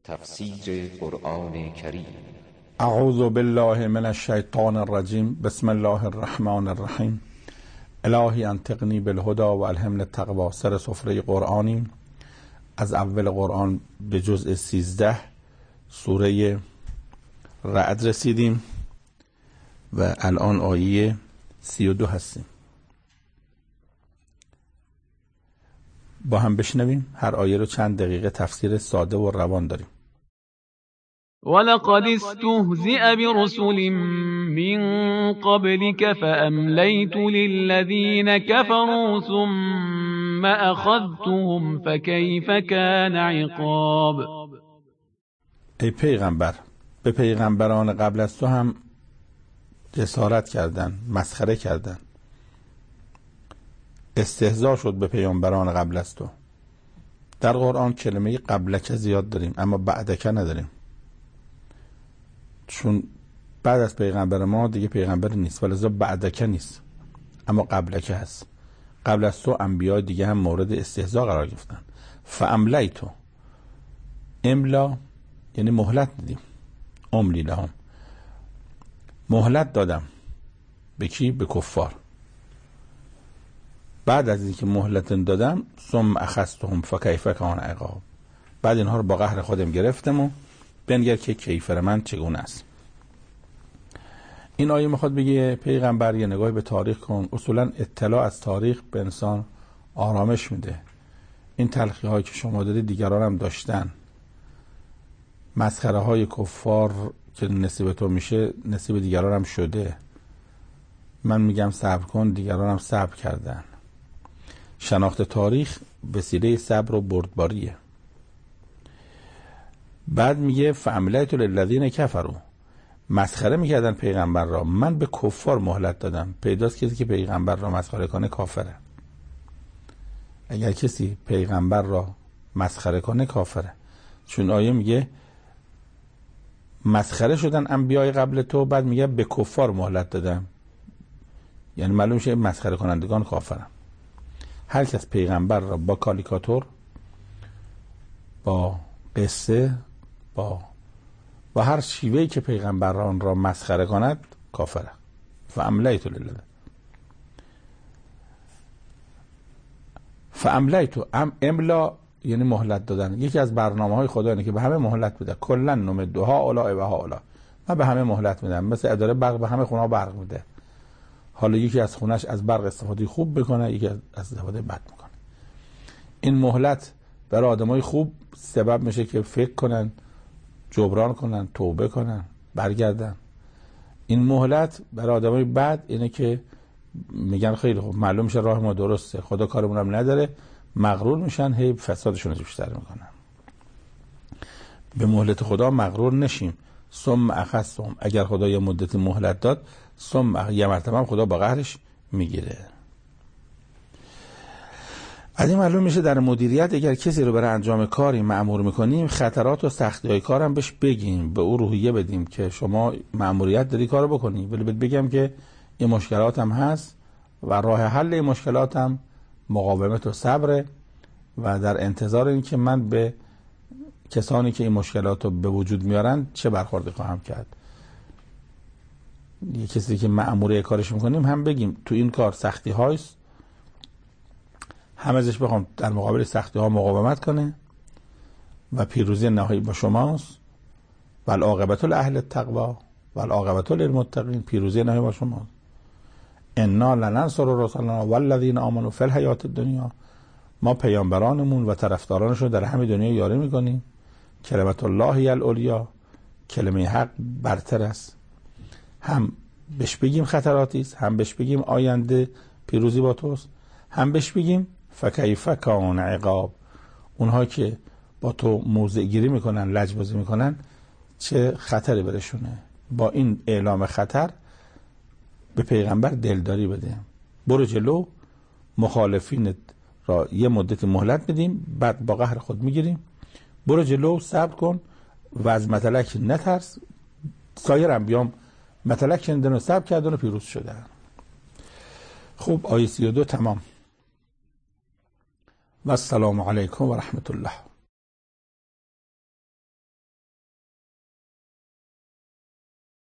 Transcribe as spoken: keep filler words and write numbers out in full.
تفسیر قرآن کریم. اعوذ بالله من الشیطان الرجیم. بسم الله الرحمن الرحیم. الهی انطقنی بالهدی و الهمنی التقوی. سر سفره قرآنیم. از اول قرآن به جزء سیزده سوره رعد رسیدیم و الان آیه سی و دو هستیم. با هم بشنویم. هر آیه رو چند دقیقه تفسیر ساده و روان داریم. ولقد استهزئ برسل من قبلك فأمليت للذين كفروا ثم أخذتهم فكيف كان عقاب. ای پیغمبر، به پیغمبران قبل از تو هم جسارت کردن، مسخره کردن، استهزا شد به پیامبران قبل از تو. در قرآن کلمه قبلک زیاد داریم اما بعدک نداریم، چون بعد از پیغمبر ما دیگه پیغمبر نیست، ولذا بعدک نیست اما قبلک هست. قبل از تو انبیاء دیگه هم مورد استهزا قرار گرفتن. فاملیتو، املا یعنی مهلت دادیم، املی لهم، مهلت دادم. به کی؟ به کفار. بعد از اینکه مهلت دادم ثم اخذتهم فکیف کان عقاب، بعد اینها رو با قهر خودم گرفتم و بنگر که کیفر من چگونه است. این آیه میخواد بگه پیغمبر یه نگاه به تاریخ کن. اصولا اطلاع از تاریخ به انسان آرامش میده. این تلخی هایی که شما دارید دیگران هم داشتن. مسخره های کفار که نصیب تو میشه نصیب دیگران هم شده. من میگم صبر کن، دیگران هم صبر کردن. شناخت تاریخ وسیله صبر و بردباریه. بعد میگه فاملیت للذین کفروا، مسخره میکردن پیغمبر را، من به کفار مهلت دادم. پیداست کسی که پیغمبر را مسخره کنه کافره. اگر کسی پیغمبر را مسخره کنه کافره، چون آیه میگه مسخره شدن انبیای قبل تو، بعد میگه به کفار مهلت دادم، یعنی معلوم شه مسخره کنندگان کافرن. هر کس پیغمبر را با کاریکاتور، با قصه، با و هر شیوهی که پیغمبران را مسخره کند کافره. فاملیت لله، فاملیت ام املا یعنی مهلت دادن. یکی از برنامه‌های خدا اینه که به همه مهلت بده. کلا نمدها اولا و هاولا، من به همه مهلت میدم. مثل اداره برق به همه خونه‌ها برق میده. حالا یکی از خونش از برق استفاده خوب بکنه، یکی از استفاده بد میکنه. این مهلت برای آدمای خوب سبب میشه که فکر کنن، جبران کنن، توبه کنن، برگردن. این مهلت برای آدمای بد اینه که میگن خیلی خوب، معلوم میشه راه ما درسته، خدا کارمون هم نداره، مغرور میشن، هی فسادشون رو بیشتر میکنن. به مهلت خدا مغرور نشیم. ثم اخذتهم، اگر خدا یه مدت مهلت داد، ثم یه مرتبه هم خدا با قهرش میگیره. از این معلوم میشه در مدیریت اگر کسی رو برای انجام کاری مأمور میکنیم، خطرات و سختی‌های کارم بهش بگیم، به او روحیه بدیم که شما مأموریت داری کارو بکنی، ولی بهت بگم که این مشکلات هم هست و راه حل این مشکلات هم مقاومت و صبر و در انتظار این که من به کسانی که این مشکلات رو به وجود میارن چه برخوردی خواهم کرد. یه کسی که مأموری کارش میکنیم هم بگیم تو این کار سختی هایست، هم ازش بخوام در مقابل سختی ها مقاومت کنه و پیروزی نهایی با شماست. و العاقبت لأهل التقوی و العاقبت للمتقین، پیروزی نهایی با شماست. انا لننصر رسلنا والذین آمنوا فی الحیاة الدنیا، ما پیامبرانمون و طرفدارانشون در همه دنیا یاری میکنیم. کلمت الله هی العلیا، کلمه حق برتر است. هم بهش بگیم خطراتی است، هم بهش بگیم آینده پیروزی با توست، هم بهش بگیم فکیف کان عقاب، اونها که با تو موضع گیری میکنن، لجبازی میکنن، چه خطری برشونه. با این اعلام خطر به پیغمبر دلداری بده. برو جلو، مخالفین را یه مدت مهلت بدیم، بعد با قهر خود میگیریم. برو جلو، صبر کن و از متلک نترس. سایر انبیام متلک شنیدن و صبر کردن و پیروز شدن. خب آیه سی و دو تمام. و السلام علیکم و رحمت الله.